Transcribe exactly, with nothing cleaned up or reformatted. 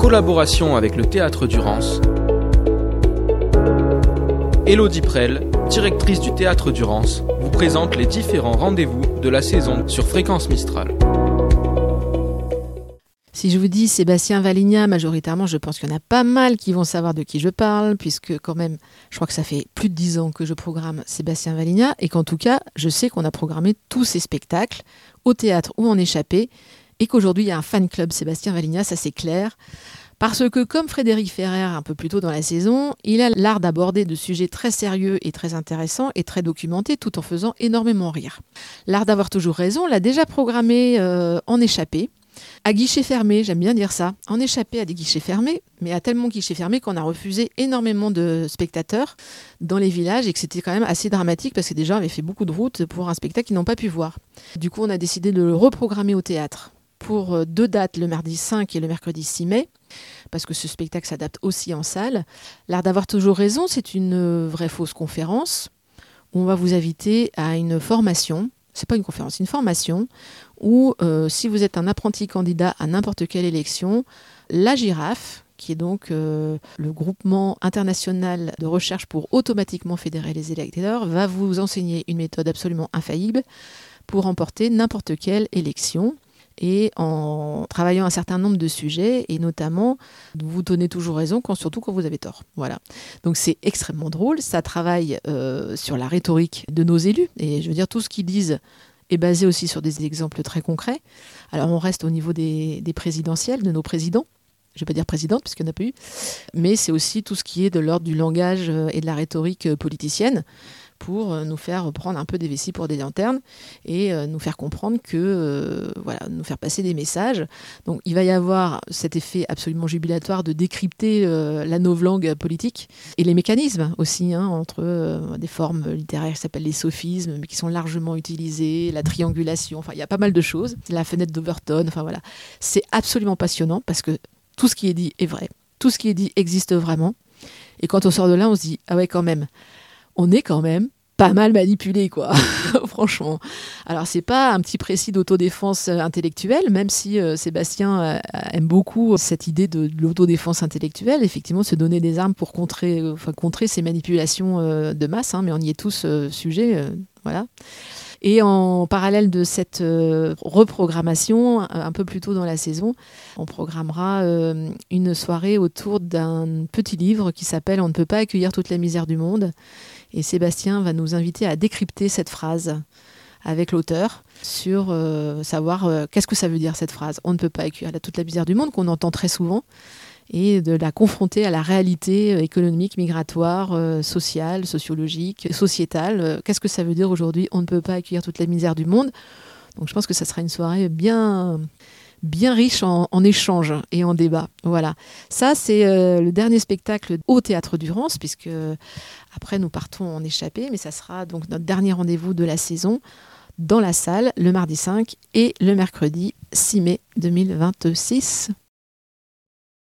collaboration avec le Théâtre du Rance, Élodie Prel, directrice du Théâtre du Rance, vous présente les différents rendez-vous de la saison sur Fréquence Mistral. Si je vous dis Sébastien Valigna, majoritairement, je pense qu'il y en a pas mal qui vont savoir de qui je parle, puisque quand même, je crois que ça fait plus de dix ans que je programme Sébastien Valigna, et qu'en tout cas, je sais qu'on a programmé tous ces spectacles, au théâtre ou en échappée, et qu'aujourd'hui, il y a un fan club Sébastien Valigna, ça c'est clair. Parce que comme Frédéric Ferrer, un peu plus tôt dans la saison, il a l'art d'aborder de sujets très sérieux et très intéressants et très documentés, tout en faisant énormément rire. L'art d'avoir toujours raison l'a déjà programmé euh, en échappée, à guichet fermé, j'aime bien dire ça, en échappée à des guichets fermés, mais à tellement guichets fermés qu'on a refusé énormément de spectateurs dans les villages et que c'était quand même assez dramatique parce que des gens avaient fait beaucoup de route pour un spectacle qu'ils n'ont pas pu voir. Du coup, on a décidé de le reprogrammer au théâtre pour deux dates, le mardi cinq et le mercredi six mai, parce que ce spectacle s'adapte aussi en salle. L'art d'avoir toujours raison, c'est une vraie fausse conférence où on va vous inviter à une formation. C'est pas une conférence, c'est une formation où euh, si vous êtes un apprenti candidat à n'importe quelle élection, la Girafe, qui est donc euh, le groupement international de recherche pour automatiquement fédérer les électeurs, va vous enseigner une méthode absolument infaillible pour remporter n'importe quelle élection. Et en travaillant un certain nombre de sujets, et notamment, vous donnez toujours raison, quand, surtout quand vous avez tort. Voilà. Donc c'est extrêmement drôle, ça travaille euh, sur la rhétorique de nos élus, et je veux dire, tout ce qu'ils disent est basé aussi sur des exemples très concrets. Alors on reste au niveau des, des présidentielles, de nos présidents, je ne vais pas dire présidente, parce qu'il n'y en a pas eu, mais c'est aussi tout ce qui est de l'ordre du langage et de la rhétorique politicienne, pour nous faire prendre un peu des vessies pour des lanternes et euh, nous faire comprendre que, euh, voilà, nous faire passer des messages. Donc il va y avoir cet effet absolument jubilatoire de décrypter euh, la novlangue politique et les mécanismes aussi, hein, entre euh, des formes littéraires qui s'appellent les sophismes, mais qui sont largement utilisées, la triangulation, enfin il y a pas mal de choses, la fenêtre d'Overton, enfin voilà. C'est absolument passionnant parce que tout ce qui est dit est vrai, tout ce qui est dit existe vraiment, et quand on sort de là, on se dit, ah ouais quand même, on est quand même pas mal manipulé, quoi, franchement. Alors, c'est pas un petit précis d'autodéfense intellectuelle, même si euh, Sébastien euh, aime beaucoup cette idée de, de l'autodéfense intellectuelle, effectivement, se donner des armes pour contrer, euh, enfin, contrer ces manipulations euh, de masse, hein, mais on y est tous euh, sujets, euh, voilà. Et en parallèle de cette euh, reprogrammation, un peu plus tôt dans la saison, on programmera euh, une soirée autour d'un petit livre qui s'appelle « On ne peut pas accueillir toute la misère du monde ». Et Sébastien va nous inviter à décrypter cette phrase avec l'auteur sur euh, savoir euh, qu'est-ce que ça veut dire cette phrase. On ne peut pas accueillir toute la misère du monde, qu'on entend très souvent, et de la confronter à la réalité économique, migratoire, euh, sociale, sociologique, sociétale. Euh, qu'est-ce que ça veut dire aujourd'hui ? On ne peut pas accueillir toute la misère du monde. Donc je pense que ça sera une soirée bien, bien riche en, en échanges et en débats. Voilà. Ça, c'est euh, le dernier spectacle au Théâtre du Rance, puisque après nous partons en échappée, mais ça sera donc notre dernier rendez-vous de la saison dans la salle le mardi cinq et le mercredi six mai deux mille vingt-six.